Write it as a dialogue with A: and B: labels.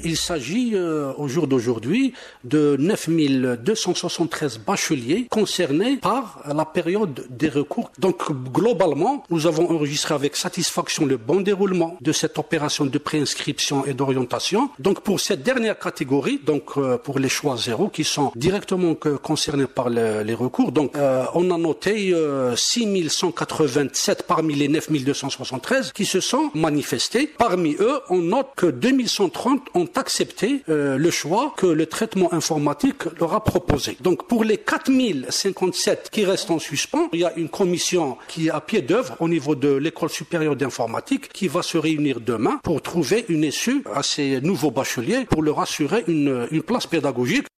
A: Il s'agit au jour d'aujourd'hui de 9273 bacheliers concernés par la période des recours. Donc globalement, nous avons enregistré avec satisfaction le bon déroulement de cette opération de préinscription et d'orientation. Donc pour cette dernière catégorie, donc pour les choix zéro qui sont directement concernés par les recours, donc on a noté 6187 parmi les 9273 qui se sont manifestés. Parmi eux, on note que 2130 ont accepté le choix que le traitement informatique leur a proposé. Donc pour les 4057 qui restent en suspens, il y a une commission qui est à pied d'œuvre au niveau de l'école supérieure d'informatique qui va se réunir demain pour trouver une issue à ces nouveaux bacheliers pour leur assurer une place pédagogique.